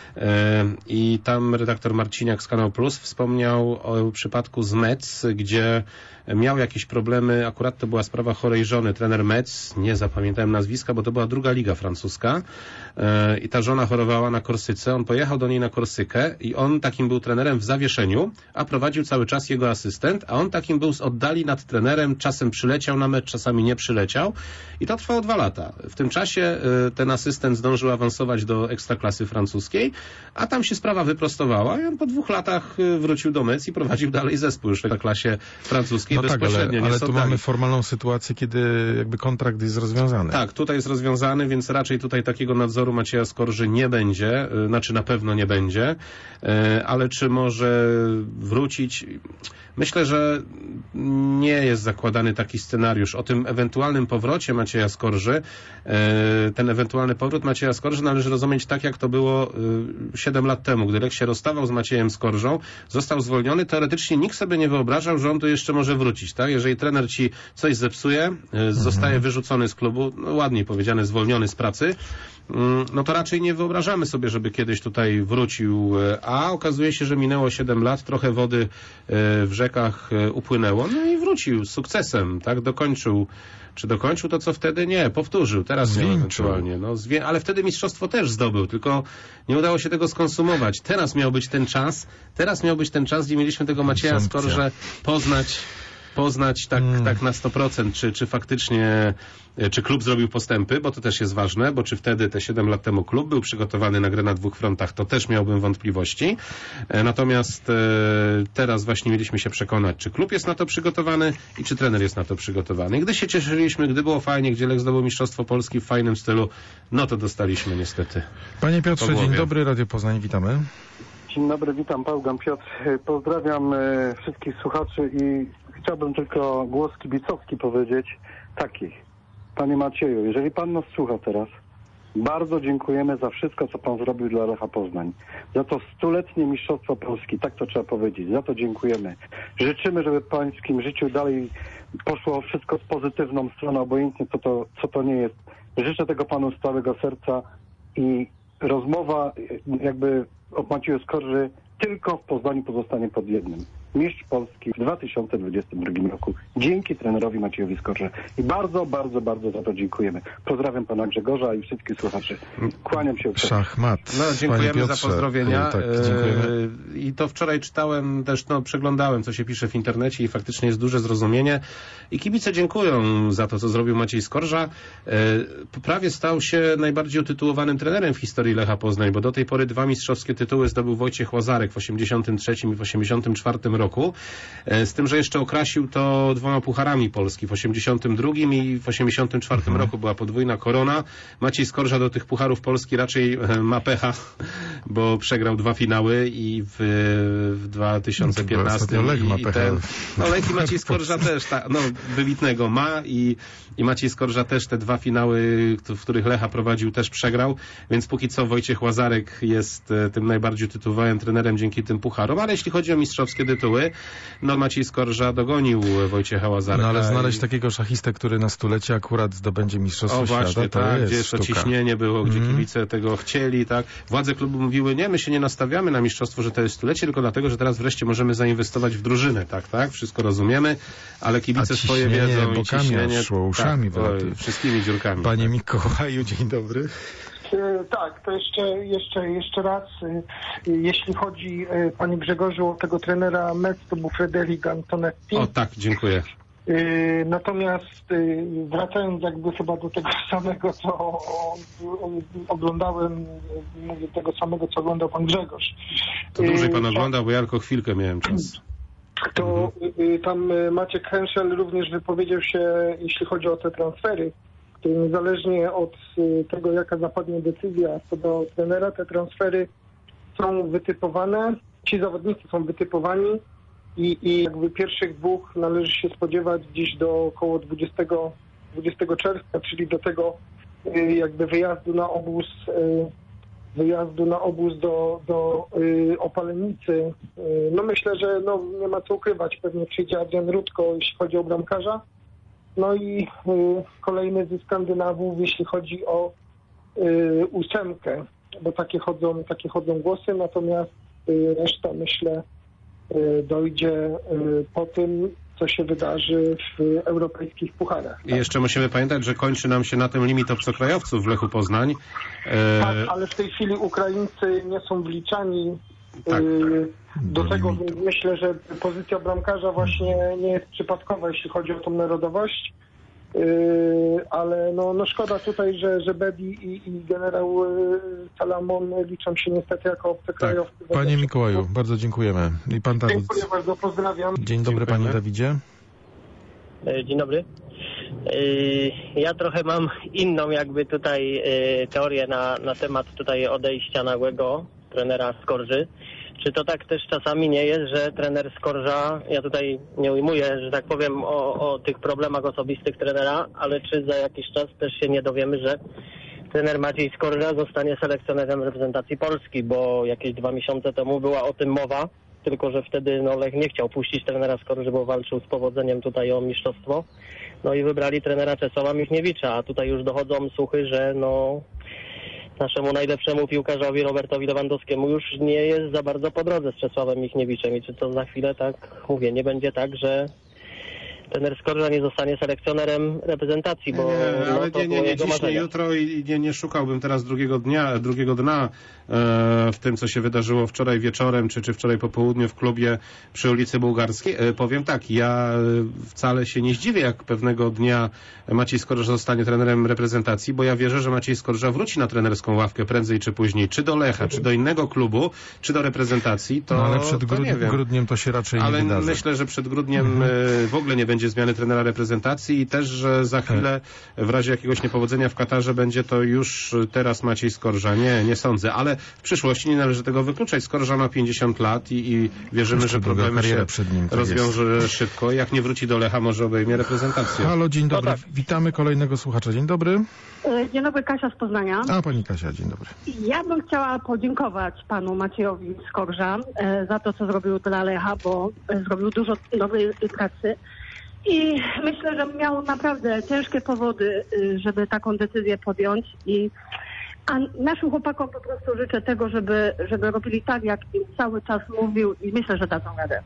i tam redaktor Marciniak z Kanał Plus wspomniał o przypadku z Metz, gdzie miał jakieś problemy, akurat to była sprawa chorej żony, trener Metz, nie zapamiętałem nazwiska, bo to była druga liga francuska i ta żona chorowała na Korsyce, on pojechał do niej na Korsykę i on takim był trenerem w zawieszeniu, a prowadził cały czas jego asystent, a on takim był z oddali nad trenerem, czasem przyleciał na mecz, czasami nie przyleciał i to trwało dwa lata. W tym czasie ten asystent zdążył awansować do ekstraklasy francuskiej, a tam się sprawa wyprostowała i on po dwóch latach wrócił do Metz i prowadził dalej zespół już w ekstraklasie francuskiej. No tak, ale, ale tu mamy formalną sytuację, kiedy jakby kontrakt jest rozwiązany. Tak, tutaj jest rozwiązany, więc raczej tutaj takiego nadzoru Macieja Skorży nie będzie, znaczy na pewno nie będzie, ale czy może wrócić? Myślę, że nie jest zakładany taki scenariusz. O tym ewentualnym powrocie Macieja Skorży, ten ewentualny powrót Macieja Skorży należy rozumieć tak, jak to było siedem lat temu, gdy Lech się rozstawał z Maciejem Skorżą, został zwolniony. Teoretycznie nikt sobie nie wyobrażał, że on tu jeszcze może wrócić. Tak? Jeżeli trener ci coś zepsuje, zostaje wyrzucony z klubu, no ładniej powiedziane, zwolniony z pracy, no to raczej nie wyobrażamy sobie, żeby kiedyś tutaj wrócił, a okazuje się, że minęło siedem lat, trochę wody w rzekach upłynęło, no i wrócił z sukcesem, tak, dokończył. Czy dokończył to, co wtedy? Nie, powtórzył, teraz nie ewentualnie. No, zwię... Ale wtedy mistrzostwo też zdobył, tylko nie udało się tego skonsumować. Teraz miał być ten czas, teraz miał być ten czas, gdzie mieliśmy tego Macieja Skorżę poznać, poznać tak, mm. tak na sto procent, czy, czy faktycznie, czy klub zrobił postępy, bo to też jest ważne, bo czy wtedy te siedem lat temu klub był przygotowany na grę na dwóch frontach, to też miałbym wątpliwości. Natomiast teraz właśnie mieliśmy się przekonać, czy klub jest na to przygotowany i czy trener jest na to przygotowany. I gdy się cieszyliśmy, gdy było fajnie, gdzie Lech zdobył mistrzostwo Polski w fajnym stylu, no to dostaliśmy niestety. Panie Piotrze, dzień dobry, Radio Poznań, witamy. Dzień dobry, witam, Pałgan Piotr. Pozdrawiam wszystkich słuchaczy i chciałbym tylko głos kibicowski powiedzieć taki. Panie Macieju, jeżeli pan nas słucha teraz, bardzo dziękujemy za wszystko, co pan zrobił dla Lecha Poznań. Za to stuletnie mistrzostwo Polski, tak to trzeba powiedzieć. Za to dziękujemy. Życzymy, żeby w pańskim życiu dalej poszło wszystko z pozytywną stroną, obojętnie co to, co to nie jest. Życzę tego panu z całego serca i rozmowa jakby o Macieju Skorży tylko w Poznaniu pozostanie pod jednym. Mistrz Polski w dwa tysiące dwudziestym drugim roku. Dzięki trenerowi Maciejowi Skorze. I bardzo, bardzo, bardzo za to dziękujemy. Pozdrawiam pana Grzegorza i wszystkich słuchaczy. Kłaniam się. Szachmat. No, dziękujemy Piotrze, za pozdrowienia. Tak, dziękujemy. I to wczoraj czytałem, też no, przeglądałem, co się pisze w internecie i faktycznie jest duże zrozumienie. I kibice dziękują za to, co zrobił Maciej Skorża. Prawie stał się najbardziej utytułowanym trenerem w historii Lecha Poznań, bo do tej pory dwa mistrzowskie tytuły zdobył Wojciech Łazarek w osiemdziesiątym trzecim i w osiemdziesiątym czwartym roku. Z tym, że jeszcze okrasił to dwoma pucharami Polski w osiemdziesiątym drugim i w osiemdziesiątym czwartym mhm. roku była podwójna korona. Maciej Skorża do tych pucharów Polski raczej ma pecha, bo przegrał dwa finały i w, w dwa tysiące piętnastym Lech ma i, pecha. i ten, no Lech i Maciej Skorża też, ta, no wybitnego ma i, i Maciej Skorża też te dwa finały, w których Lecha prowadził, też przegrał, więc póki co Wojciech Łazarek jest tym najbardziej tytułowanym trenerem dzięki tym pucharom, ale jeśli chodzi o mistrzowskie tytuły, no Maciej Skorża dogonił Wojciecha Łazarka. No ale znaleźć i... takiego szachistę, który na stulecie akurat zdobędzie mistrzostwo o, właśnie, świata, to tak, jest gdzie jeszcze sztuka. ciśnienie było, gdzie mm. kibice tego chcieli, tak. Władze klubu mówiły, nie, my się nie nastawiamy na mistrzostwo, że to jest stulecie, tylko dlatego, że teraz wreszcie możemy zainwestować w drużynę, tak, tak, wszystko rozumiemy, ale kibice swoje wiedzą i ciśnienie szło uszami, tak, oj, wszystkimi dziurkami. Panie tak. Mikołaju, dzień dobry. Tak, to jeszcze, jeszcze, jeszcze raz, jeśli chodzi, panie Grzegorzu, o tego trenera Metz, to był Frédéric Antonetti. O tak, dziękuję. Natomiast wracając jakby chyba do tego samego, co oglądałem, mówię tego samego, co oglądał pan Grzegorz. To dłużej pan oglądał, bo ja tylko chwilkę miałem czas. To mhm. tam Maciek Henschel również wypowiedział się, jeśli chodzi o te transfery, niezależnie od tego, jaka zapadnie decyzja co do trenera, te transfery są wytypowane, ci zawodnicy są wytypowani i, i jakby pierwszych dwóch należy się spodziewać gdzieś do około dwudziestego czerwca, czyli do tego jakby wyjazdu na obóz, wyjazdu na obóz do, do Opalenicy. No myślę, że no nie ma co ukrywać, pewnie przyjdzie Adrian Rutko, jeśli chodzi o bramkarza. No i kolejny ze Skandynawów, jeśli chodzi o ósemkę, bo takie chodzą, takie chodzą głosy, natomiast reszta, myślę, dojdzie po tym, co się wydarzy w europejskich pucharach. I jeszcze musimy pamiętać, że kończy nam się na tym limit obcokrajowców w Lechu Poznań. E... Tak, ale w tej chwili Ukraińcy nie są wliczani tak. do tego, więc myślę, że pozycja bramkarza właśnie nie jest przypadkowa, jeśli chodzi o tą narodowość. Ale no, no szkoda tutaj, że, że Bedi i, i generał Salamon liczą się niestety jako obcokrajowcy. Tak. Panie Mikołaju, bardzo dziękujemy. I pan Dawid. Dziękuję bardzo, pozdrawiam. Dzień dobry, panie Dawidzie. Dzień dobry. Ja trochę mam inną jakby tutaj teorię na, na temat tutaj odejścia nagłego trenera Skorży. Czy to tak też czasami nie jest, że trener Skorża, ja tutaj nie ujmuję, że tak powiem, o, o tych problemach osobistych trenera, ale czy za jakiś czas też się nie dowiemy, że trener Maciej Skorża zostanie selekcjonerem reprezentacji Polski, bo jakieś dwa miesiące temu była o tym mowa, tylko że wtedy no, Lech nie chciał puścić trenera Skorży, bo walczył z powodzeniem tutaj o mistrzostwo. No i wybrali trenera Czesława Michniewicza, a tutaj już dochodzą słuchy, że no... naszemu najlepszemu piłkarzowi Robertowi Lewandowskiemu już nie jest za bardzo po drodze z Czesławem Michniewiczem i czy to za chwilę, tak mówię, nie będzie tak, że trener Skorża nie zostanie selekcjonerem reprezentacji, bo nie, no, ale to nie, nie, nie dziś, nie jutro i nie, nie szukałbym teraz drugiego dnia, drugiego dna e, w tym, co się wydarzyło wczoraj wieczorem, czy, czy wczoraj po południu w klubie przy ulicy Bułgarskiej. E, powiem tak, ja wcale się nie zdziwię, jak pewnego dnia Maciej Skorża zostanie trenerem reprezentacji, bo ja wierzę, że Maciej Skorża wróci na trenerską ławkę prędzej czy później, czy do Lecha, czy do innego klubu, czy do reprezentacji, to, no, ale przed to grud nie wiem. grudniem to się raczej ale nie wydarzy. Ale myślę, że przed grudniem mhm. e, w ogóle nie będzie zmiany trenera reprezentacji i też, że za chwilę w razie jakiegoś niepowodzenia w Katarze będzie to już teraz Maciej Skorża. Nie, nie sądzę, ale w przyszłości nie należy tego wykluczać. Skorża ma pięćdziesiąt lat i, i wierzymy, Jeszcze że problemy się przed nim, tak rozwiąże jest. szybko. Jak nie wróci do Lecha, może obejmie reprezentację. Halo, dzień dobry. No tak. Witamy kolejnego słuchacza. Dzień dobry. Dzień dobry, Kasia z Poznania. A, pani Kasia, dzień dobry. Ja bym chciała podziękować panu Maciejowi Skorża za to, co zrobił dla Lecha, bo zrobił dużo dobrej pracy. I myślę, że miał naprawdę ciężkie powody, żeby taką decyzję podjąć. I a naszym chłopakom po prostu życzę tego, żeby, żeby robili tak, jak im cały czas mówił i myślę, że dadzą radę.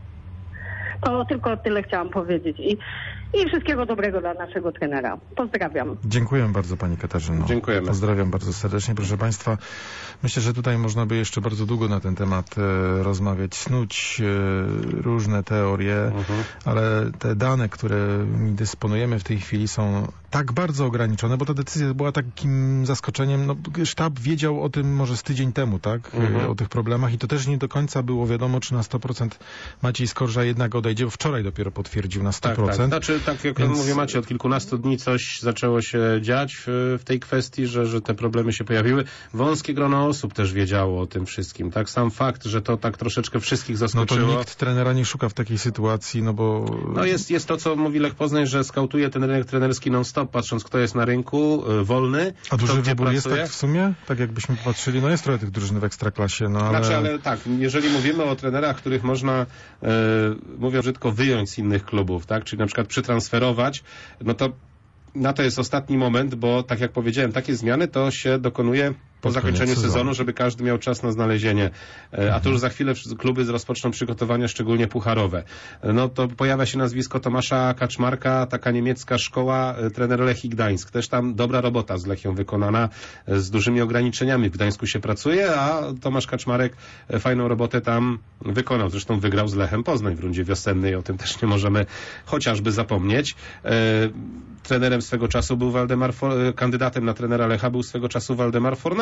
To tylko tyle chciałam powiedzieć. I, i wszystkiego dobrego dla naszego trenera. Pozdrawiam. Dziękuję bardzo pani Katarzyno. Dziękujemy. Pozdrawiam bardzo serdecznie. Proszę państwa, myślę, że tutaj można by jeszcze bardzo długo na ten temat e, rozmawiać, snuć e, różne teorie, uh-huh. ale te dane, które dysponujemy w tej chwili są tak bardzo ograniczone, bo ta decyzja była takim zaskoczeniem. No, sztab wiedział o tym może z tydzień temu, tak? Uh-huh. O tych problemach i to też nie do końca było wiadomo, czy na sto procent Maciej Skorża jednak odejdzie, bo wczoraj dopiero potwierdził na sto procent. Tak, tak. Znaczy, tak jak Więc... mówię Macie, od kilkunastu dni coś zaczęło się dziać w, w tej kwestii, że, że te problemy się pojawiły. Wąskie grono osób też wiedziało o tym wszystkim. Tak, sam fakt, że to tak troszeczkę wszystkich zaskoczyło. No to nikt trenera nie szuka w takiej sytuacji, no bo... No jest, jest to, co mówi Lech Poznań, że skautuje ten rynek trenerski non-stop, patrząc kto jest na rynku, wolny. A duży kto, wybór jest tak w sumie? Tak jakbyśmy patrzyli, no jest trochę tych drużyn w Ekstraklasie, no ale... Znaczy, ale tak, jeżeli mówimy o trenerach, których można, e, mówię brzydko, wyjąć z innych klubów, tak, czyli na przykład przytransferować, no to na to jest ostatni moment, bo tak jak powiedziałem, takie zmiany to się dokonuje po zakończeniu sezonu. sezonu, żeby każdy miał czas na znalezienie. A to już za chwilę kluby rozpoczną przygotowania, szczególnie pucharowe. No to pojawia się nazwisko Tomasza Kaczmarka, taka niemiecka szkoła, trener Lechii Gdańsk. Też tam dobra robota z Lechią wykonana, z dużymi ograniczeniami. W Gdańsku się pracuje, a Tomasz Kaczmarek fajną robotę tam wykonał. Zresztą wygrał z Lechem Poznań w rundzie wiosennej. O tym też nie możemy chociażby zapomnieć. Trenerem swego czasu był Waldemar, kandydatem na trenera Lecha był swego czasu Waldemar Fornal.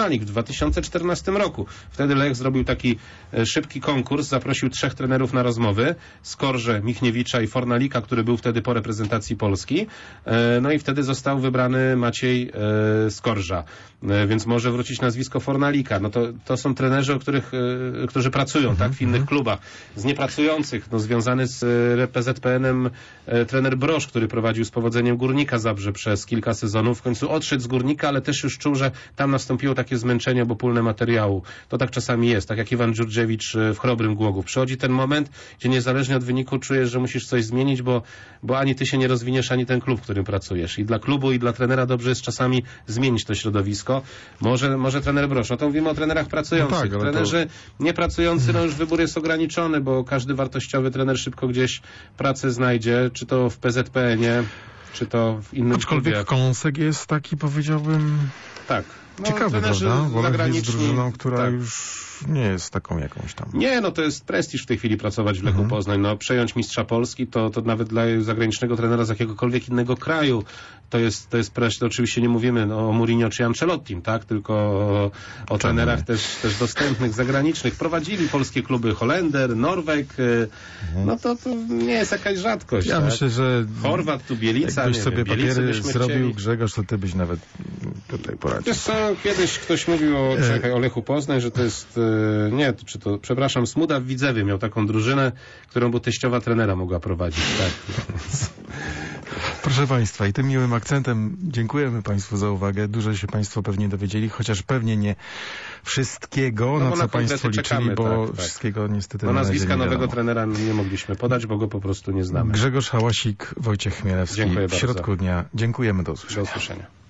Fornalik w dwa tysiące czternastym roku. Wtedy Lech zrobił taki szybki konkurs, zaprosił trzech trenerów na rozmowy, Skorżę, Michniewicza i Fornalika, który był wtedy po reprezentacji Polski. No i wtedy został wybrany Maciej Skorża, więc może wrócić nazwisko Fornalika. No to, to są trenerzy, o których, którzy pracują tak, w innych klubach. Z niepracujących, no, związany z P Z P N-em trener Brosz, który prowadził z powodzeniem Górnika Zabrze przez kilka sezonów. W końcu odszedł z Górnika, ale też już czuł, że tam nastąpiło takie zmęczenie obopólne materiału. To tak czasami jest, tak jak Iwan Dżurdżewicz w Chrobrym Głogów. Przychodzi ten moment, gdzie niezależnie od wyniku czujesz, że musisz coś zmienić, bo, bo ani ty się nie rozwiniesz, ani ten klub, w którym pracujesz. I dla klubu, i dla trenera dobrze jest czasami zmienić to środowisko. Może, może trener Brosz. No to mówimy o trenerach pracujących. No tak, trenerzy to... niepracujący, no już wybór jest ograniczony, bo każdy wartościowy trener szybko gdzieś pracę znajdzie, czy to w P Z P N-ie, czy to w innym Aczkolwiek klubie. Kąsek jest taki, powiedziałbym, tak. No, ciekawy, prawda? Bo Lech jest drużyną, która tak. już nie jest taką jakąś tam. Nie, no to jest prestiż w tej chwili pracować w Lechu mhm. Poznań. No przejąć mistrza Polski to, to nawet dla zagranicznego trenera z jakiegokolwiek innego kraju to jest, to jest prestiż. Oczywiście nie mówimy no, o Mourinho czy Ancelottim, tak? Tylko o, o trenerach też, też dostępnych, zagranicznych. Prowadzili polskie kluby Holender, Norweg. Mhm. No to, to nie jest jakaś rzadkość. Ja tak? myślę, że Chorwat, tu Bielica. Jakbyś nie sobie wiem, papiery zrobił, chcieli. Grzegorz, to ty byś nawet tutaj poradził. Wiesz co, kiedyś ktoś mówił o, czekaj, o Lechu Poznań, że to jest nie, czy to, przepraszam, Smuda w Widzewie miał taką drużynę, którą by teściowa trenera mogła prowadzić. Tak. Proszę Państwa, i tym miłym akcentem dziękujemy Państwu za uwagę. Dużo się Państwo pewnie dowiedzieli, chociaż pewnie nie wszystkiego, no na co na Państwo liczyli, czekamy, bo tak, tak. wszystkiego niestety no na nazwiska nie nowego wiadomo. trenera nie mogliśmy podać, bo go po prostu nie znamy. Grzegorz Hałasik, Wojciech Chmielewski. Dziękuję w środku bardzo. dnia. Dziękujemy, do usłyszenia. Do usłyszenia.